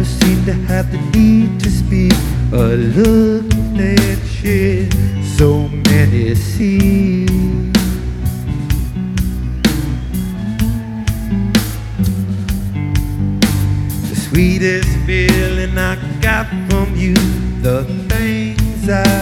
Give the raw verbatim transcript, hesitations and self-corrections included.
never seem to have the need to speak. A look that shed so many seas. The sweetest feeling I got from you, the things I